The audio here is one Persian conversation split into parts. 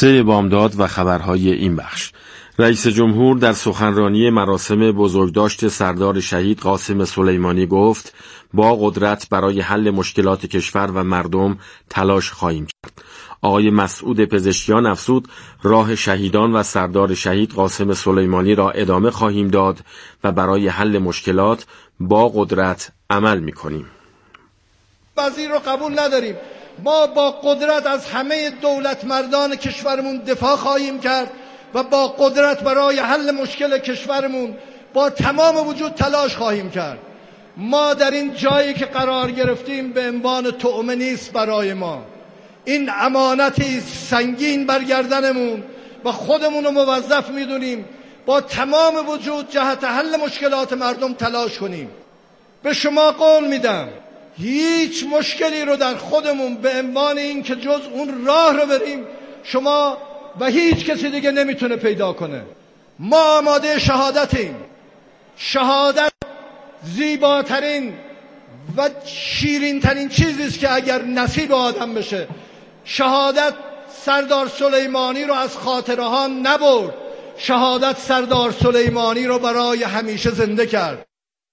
3 بامداد و خبرهای این بخش. رئیس جمهور در سخنرانی مراسم بزرگداشت سردار شهید قاسم سلیمانی گفت با قدرت برای حل مشکلات کشور و مردم تلاش خواهیم کرد. آقای مسعود پزشکیان افزود راه شهیدان و سردار شهید قاسم سلیمانی را ادامه خواهیم داد و برای حل مشکلات با قدرت عمل می‌کنیم. وزیر رو قبول نداریم. ما با قدرت از همه دولت مردان کشورمون دفاع خواهیم کرد و با قدرت برای حل مشکل کشورمون با تمام وجود تلاش خواهیم کرد. ما در این جایی که قرار گرفتیم به عنوان طعمه نیست برای ما. این امانتی سنگین بر گردنمون و خودمون رو موظف میدونیم با تمام وجود جهت حل مشکلات مردم تلاش کنیم. به شما قول میدم هیچ مشکلی رو در خودمون به عنوان این که جز اون راه رو بریم شما و هیچ کسی دیگه نمیتونه پیدا کنه. ما آماده شهادتیم. شهادت زیباترین و شیرینترین چیزی است که اگر نصیب آدم بشه. شهادت سردار سلیمانی رو از خاطره ها نبرد. شهادت سردار سلیمانی رو برای همیشه زنده کرد.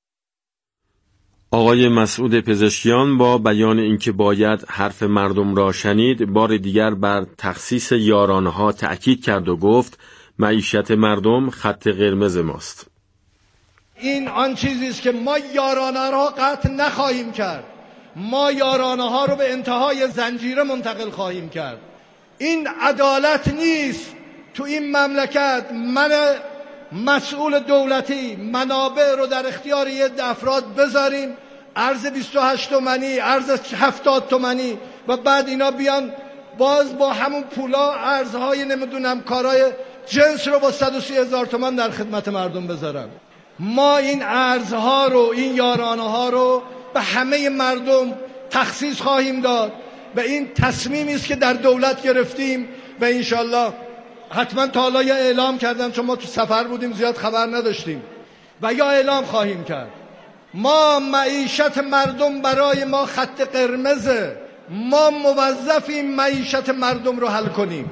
آقای مسعود پزشکیان با بیان اینکه باید حرف مردم را شنید، بار دیگر بر تخصیص یارانه‌ها تأکید کرد و گفت معیشت مردم خط قرمز ماست. این آن چیزی است که ما یارانه را قطع نخواهیم کرد. ما یارانه ها رو به انتهای زنجیره منتقل خواهیم کرد. این عدالت نیست تو این مملکت من مسئول دولتی منابع رو در اختیار یه افراد بذاریم ارز 28 تومانی ارز 70 تومانی و بعد اینا بیان باز با همون پولا ارزهای نمیدونم کارهای جنس رو با 130,000 تومان در خدمت مردم بذارن. ما این ارزها رو این یارانه ها رو به همه مردم تخصیص خواهیم داد و این تصمیمی است که در دولت گرفتیم و انشالله حتما تا حالا یا اعلام کردم چون ما تو سفر بودیم زیاد خبر نداشتیم و یا اعلام خواهیم کرد. ما معیشت مردم برای ما خط قرمزه. ما موظفیم معیشت مردم رو حل کنیم.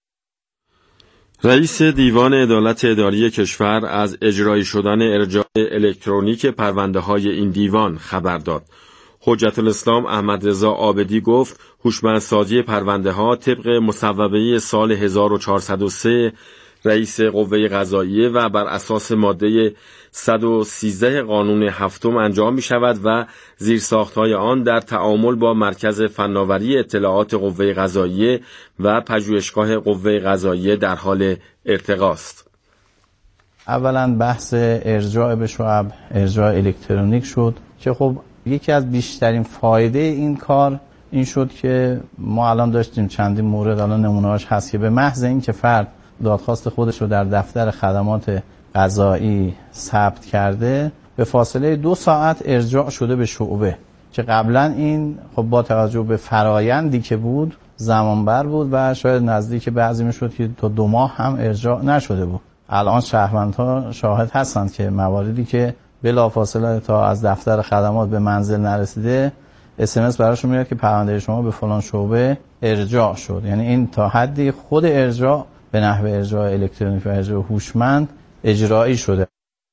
رئیس دیوان عدالت اداری کشور از اجرایی شدن ارجاع الکترونیک پرونده‌های این دیوان خبر داد. حجت الاسلام احمد رضا عابدی گفت هوشمندسازی پرونده‌ها طبق مصوبه سال 1403 رئیس قوه قضاییه و بر اساس ماده 113 قانون هفتم انجام می شود و زیرساخت‌های آن در تعامل با مرکز فناوری اطلاعات قوه قضاییه و پژوهشگاه قوه قضاییه در حال ارتقاست. اولا بحث ارجاع به شعب، ارجاع الکترونیک شد که خب یکی از بیشترین فایده این کار این شد که ما الان داشتیم چندین مورد الان نمونه‌اش هست که به محض این که فرد دادخواست خودش رو در دفتر خدمات قضایی ثبت کرده به فاصله 2 ساعت ارجاع شده به شعبه که قبلا این خب با توجه به فرایندی که بود زمانبر بود و شاید نزدیک بعضی میشد که تا 2 ماه هم ارجاع نشده بود. الان شهروندها شاهد هستند که مواردی که بلافاصله تا از دفتر خدمات به منزل نرسیده SMS براشون میاد که پرونده شما به فلان شعبه ارجاع شد. یعنی این تا حدی خود ارجاع به نحو ارجاع الکترونیک و ارجاع هوشمند اجرایی شده.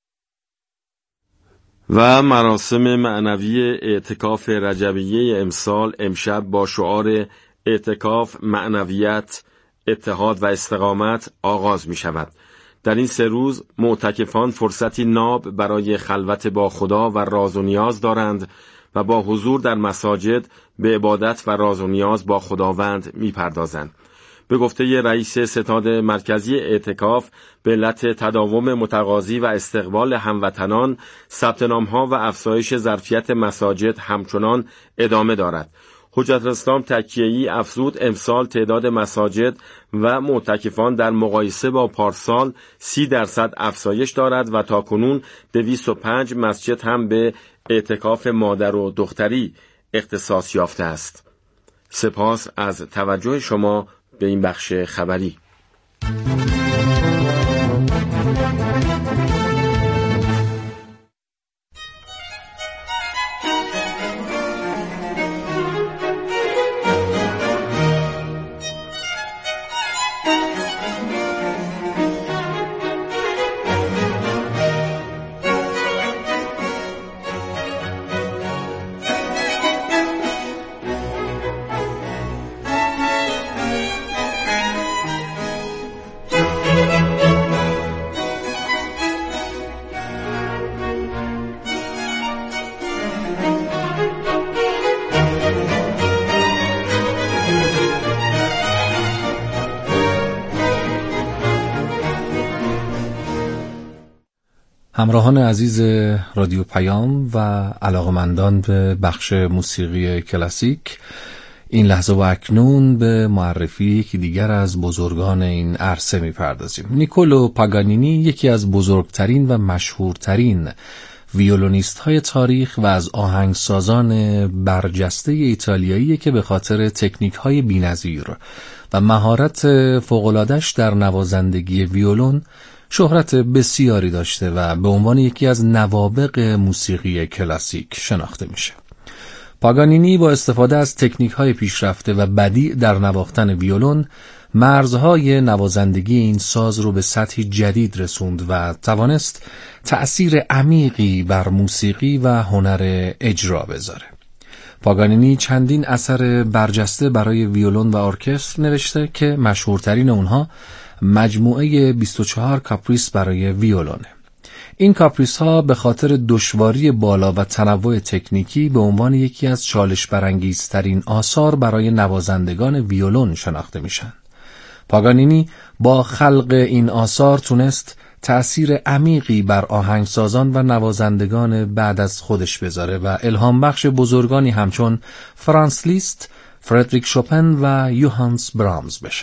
و مراسم معنوی اعتکاف رجبیه امسال امشب با شعار اعتکاف، معنویت، اتحاد و استقامت آغاز می شود. در این 3 روز معتکفان فرصتی ناب برای خلوت با خدا و راز و نیاز دارند و با حضور در مساجد به عبادت و راز و نیاز با خداوند می پردازند. به گفته رئیس ستاد مرکزی اعتکاف به علت تداوم متقاضی و استقبال هموطنان ثبت نام‌ها و افزایش ظرفیت مساجد همچنان ادامه دارد. حجت الاسلام تکیه‌ای افزود امسال تعداد مساجد و معتکفان در مقایسه با پارسال 30% افزایش دارد و تاکنون 205 مسجد هم به اعتکاف مادر و دختری اختصاص یافته است. سپاس از توجه شما به این بخش خبری. همراهان عزیز رادیو پیام و علاقمندان به بخش موسیقی کلاسیک، این لحظه و اکنون به معرفی یکی دیگر از بزرگان این عرصه می‌پردازیم. نیکولو پاگانینی یکی از بزرگترین و مشهورترین ویولونیست‌های تاریخ و از آهنگسازان برجسته ایتالیایی که به خاطر تکنیک‌های بی‌نظیر و مهارت فوق‌العاده‌اش در نوازندگی ویولون شهرت بسیاری داشته و به عنوان یکی از نوابغ موسیقی کلاسیک شناخته میشه. پاگانینی با استفاده از تکنیک‌های پیشرفته و بدیع در نواختن ویولون مرزهای نوازندگی این ساز رو به سطحی جدید رسوند و توانست تأثیر عمیقی بر موسیقی و هنر اجرا بذاره. پاگانینی چندین اثر برجسته برای ویولون و ارکستر نوشته که مشهورترین اونها مجموعه 24 کاپریس برای ویولونه. این کاپریس ها به خاطر دشواری بالا و تنوع تکنیکی به عنوان یکی از چالش برانگیزترین آثار برای نوازندگان ویولون شناخته میشن. پاگانینی با خلق این آثار تونست تأثیر عمیقی بر آهنگسازان و نوازندگان بعد از خودش بذاره و الهام بخش بزرگانی همچون فرانس لیست، فردریک شوپن و یوهانس برامز بشه.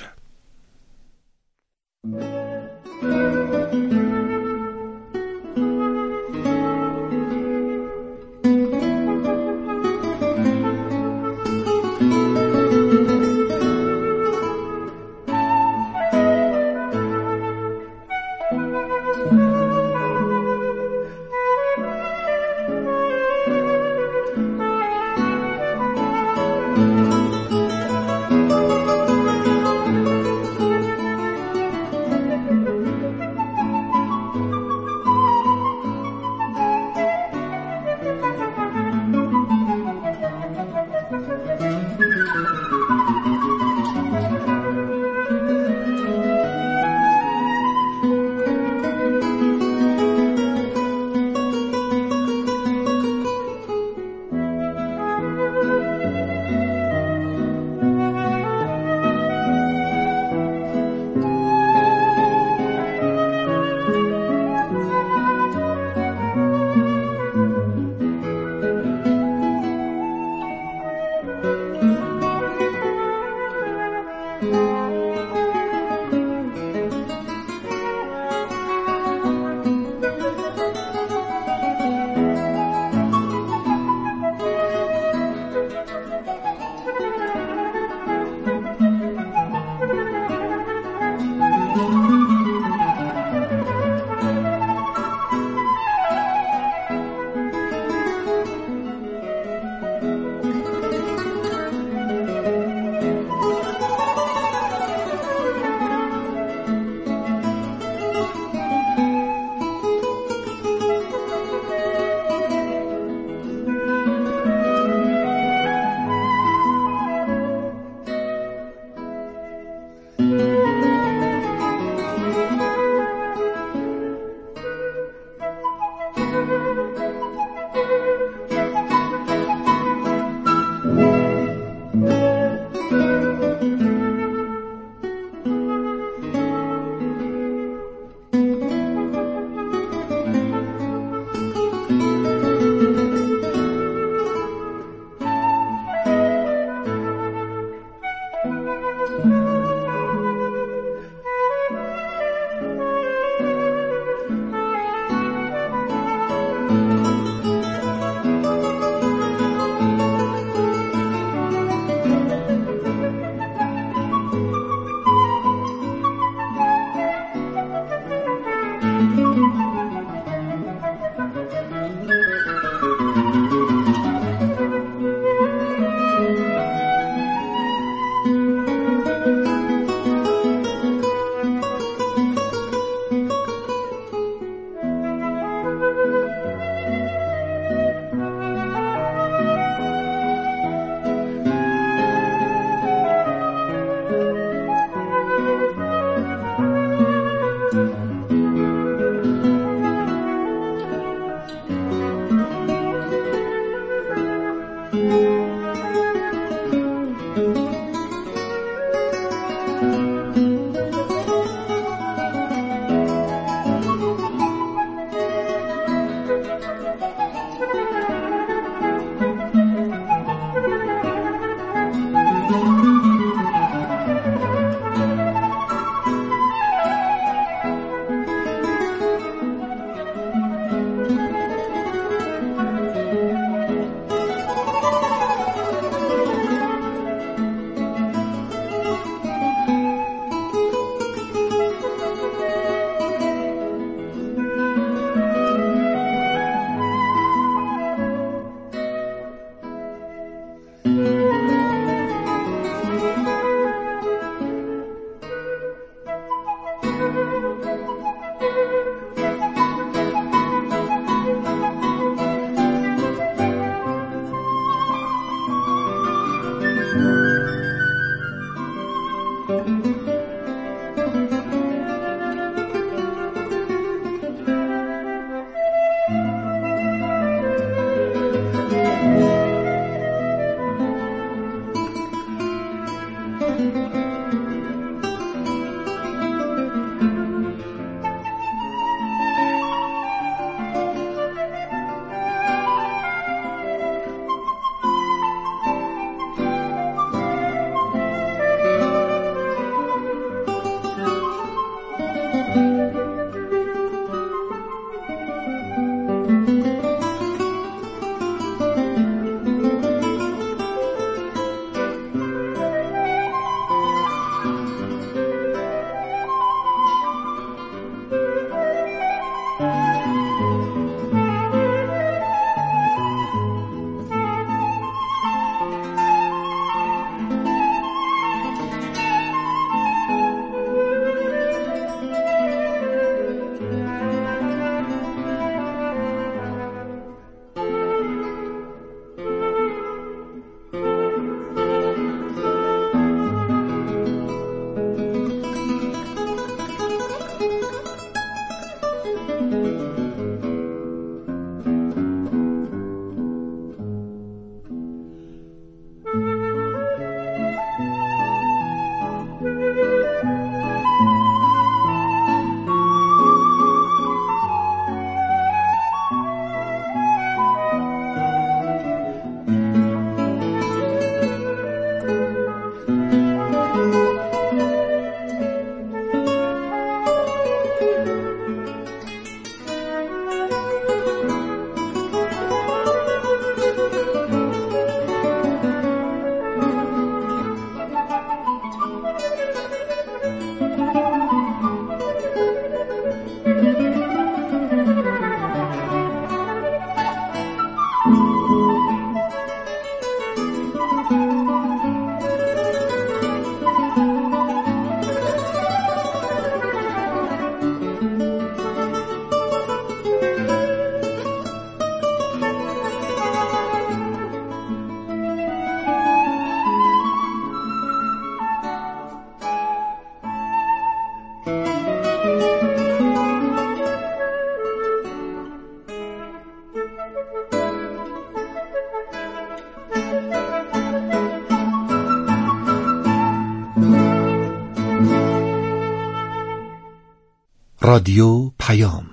رادیو پیام.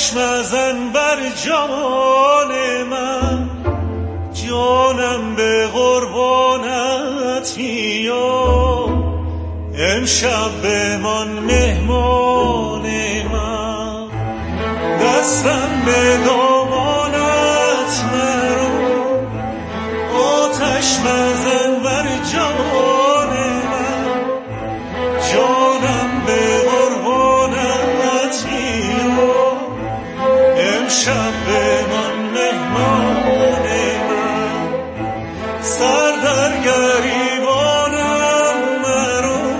آتش مزن بر جان من، جانم به قربانت میاد، امشب بمان مهمان من، دستم به دامانت مرو، آتش مزن بر جان من، جانم به قربانت میاد، امشب بمان مهمان من، سر در گریبانم مرو،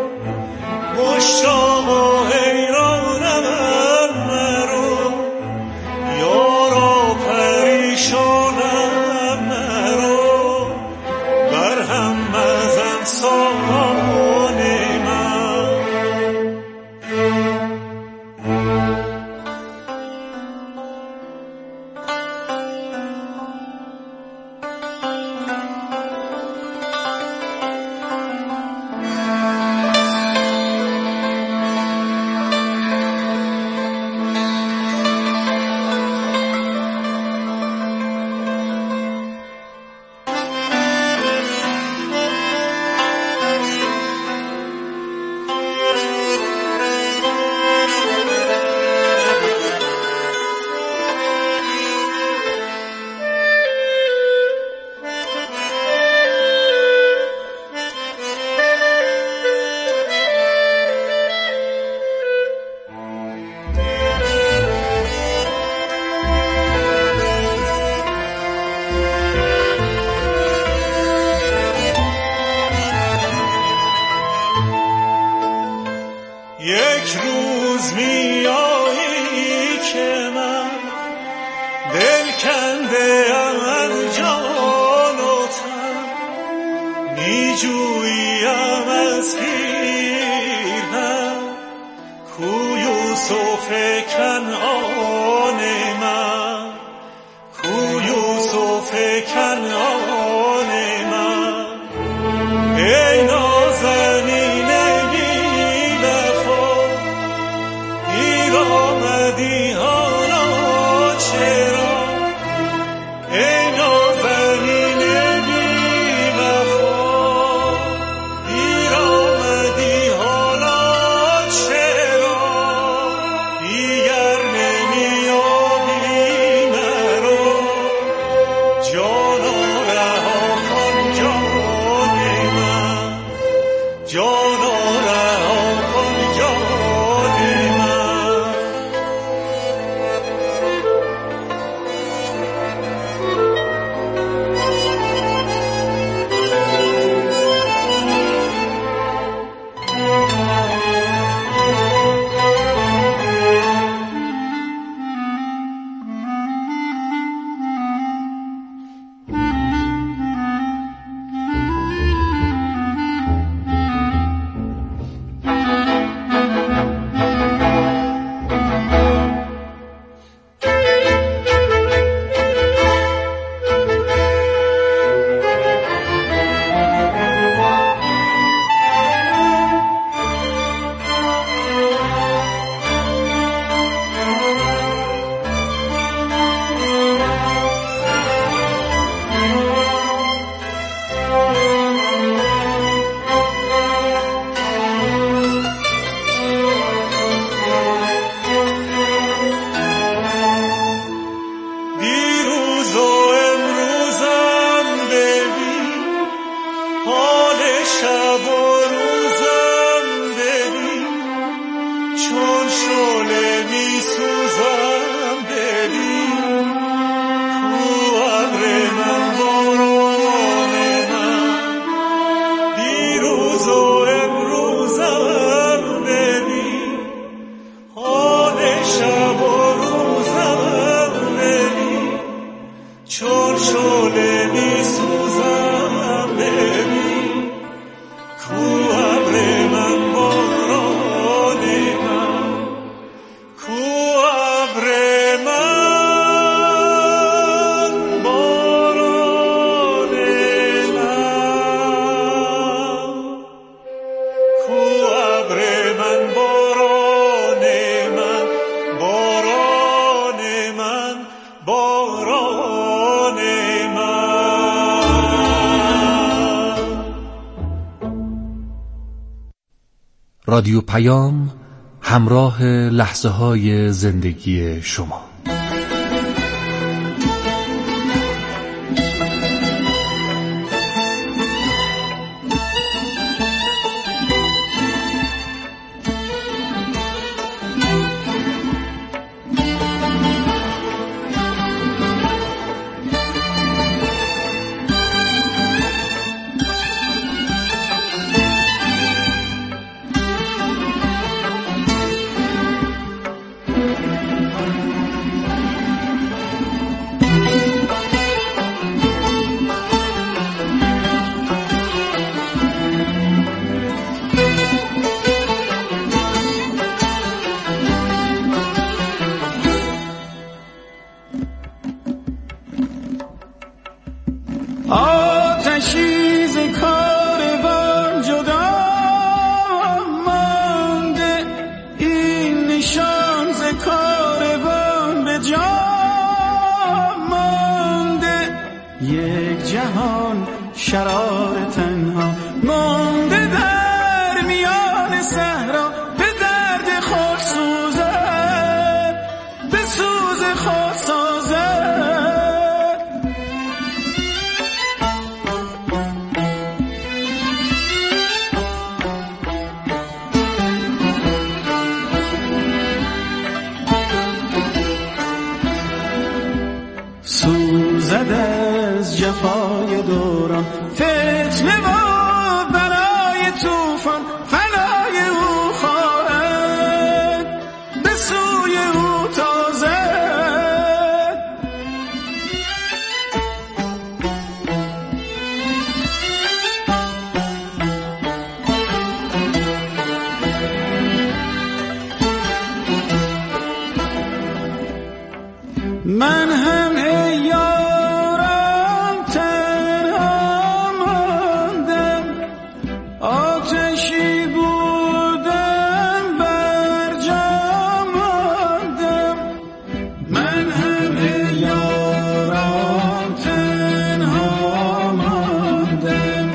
مشتاق و حیرانم مرو، یارا پریشانم مرو، برهم مزن سامان من. یک روز میایی که من دل کنده ام از جان و تن، میجویم از پیرهن کو یوسف کنعان من، کو یوسف کنعان من، ای نازنین آمدی حالا چرا، ای نازنین بی وفا، دیر آمدی حالا چرا، دیگر نمیابی مرا، جانا رها کن جان من، جانا رها کن جان من. رادیو پیام، همراه لحظه های زندگی شما. آتشی ز کاروان جدا مانده، این نشان ز کاروان به جا مانده. یک جهان شرار تنها مانده در میان صحرا، به درد خود سوزد، به سوز خود سازد. سوزد از جفای دوران، فتنه و بلای طوفان، فنای او خواهد، به سوی او تازد. من هم ای یارم تنها ماندم، آتشی بودم بر جا ماندم. من هم ای یارم تنها ماندم،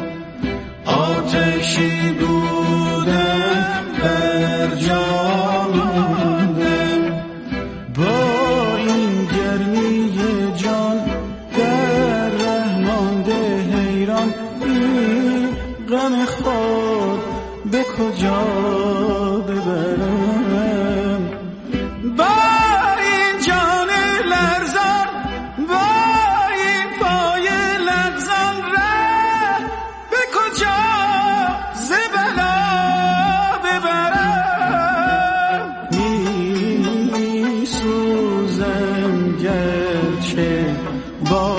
آتشی بودم بر جا ماندم. با این گرمی جان در ره مانده حیران، این غم خود به کجا ببرم؟ با این جان لرزان، با این پای لغزان، ره به کجا ز بلا ببرم؟ می سوزم گرچه با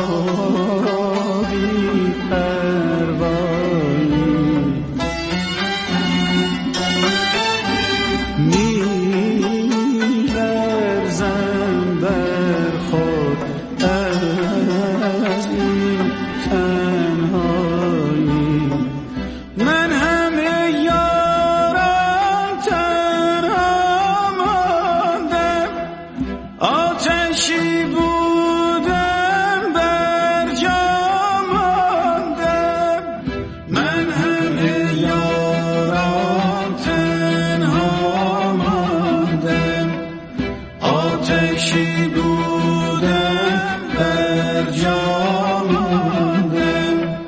بی پروایی، می لرزم بر خود از این تنهایی. من همه یارم تنها ماندم، آتشی بودم بر جا ماندم. من همه یارم تنها ماندم، آتشی بودم بر جا ماندم.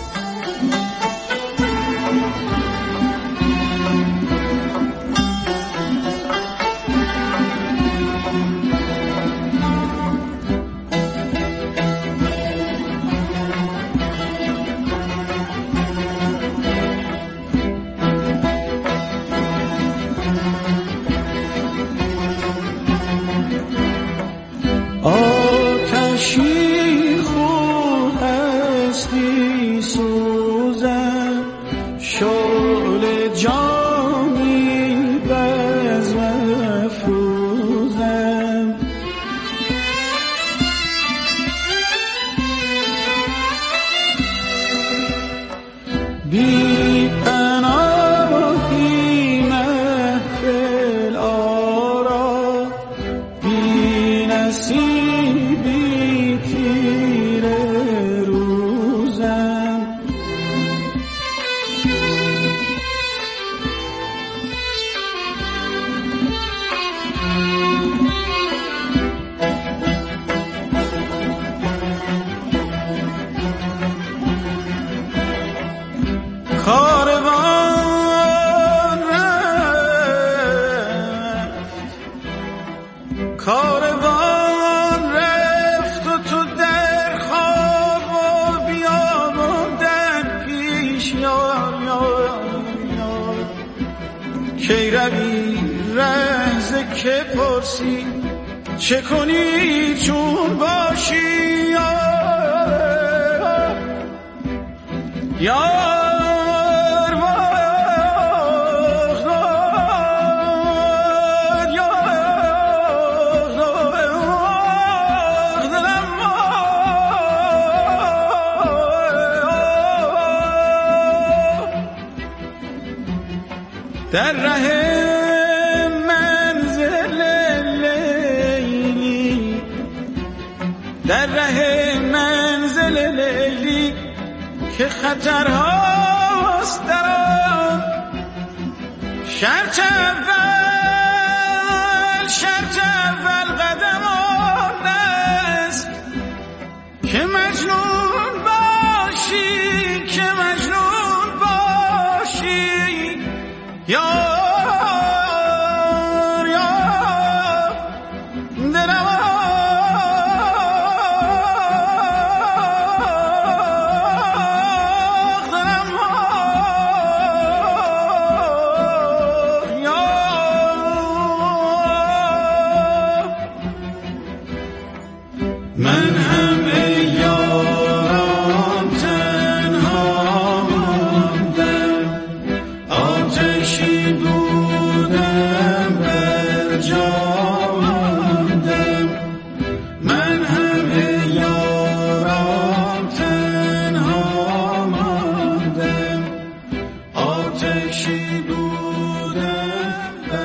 آتشی خو هستی سوزم، شعله جانی بز افروزم. بی پناهی محو کی روی رهز که پرسی چه کنی چون باشی یار بغداد یار دلم در ره منزل لیلی در ره منزل لیلی که خطرهاست در آن شرط اول قدم آن است که مجنون باشی که مجنون باشی یار